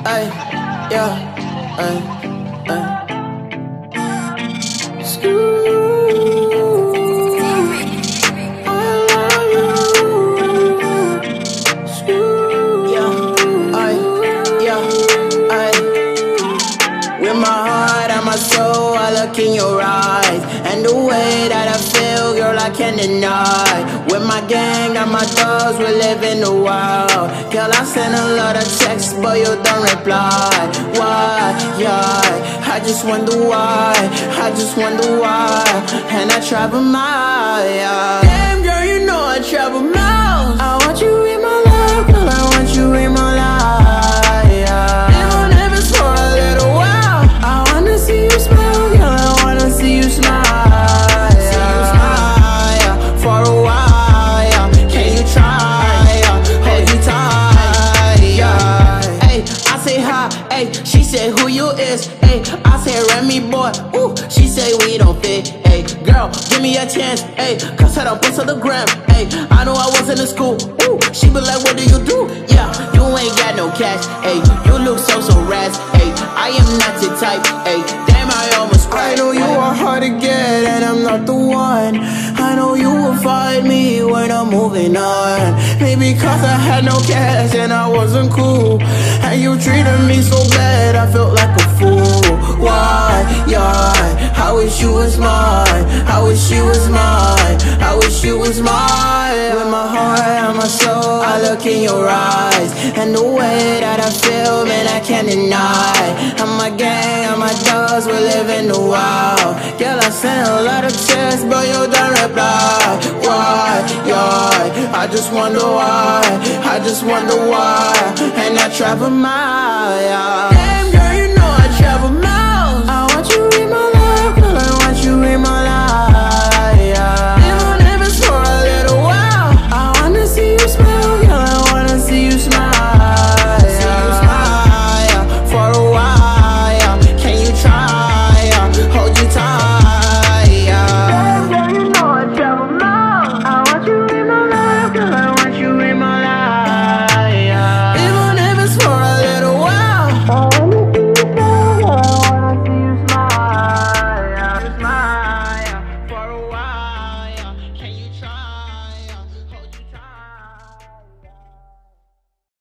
ay, yeah, ay, ay. With my heart and my soul, I look in your eyes, and the way that I feel, girl, I can't deny. With my gang and my dogs, we live in the wild. Girl, I send a lot of texts, but you don't reply. Why? Yeah, I just wonder why. I just wonder why. And I travel miles. Yeah. Damn, girl, you know I travel miles. I want you in my life, girl, I want you in my life. Yeah. She said, who you is? Ay, I said, Remy boy. Ooh, she say we don't fit. Ay, girl, give me a chance. Ay, cause I don't post on the gram. Ay, I know I wasn't in school. Ooh, she be like, what do you do? Yeah, you ain't got no cash. Ay, you look so ras. Ay, I am not your type. Ay, damn, I almost cried. I know you are hard to get, and I'm not the one. I know you will find me when I'm moving on. Maybe cause I had no cash and I wasn't cool, and you treated me so bad, I felt like a fool. Why? Yeah, I wish you was mine. I wish you was mine. I wish you was mine. With my heart and my soul, I look in your eyes, and the way that I feel, man, I can't deny. And my gang and my dogs, we live in the wild. Girl, I sent a lot of texts, but you don't reply. Why? Yeah, I just wonder why. I just wonder why. And I travel miles. Yeah. Damn, girl,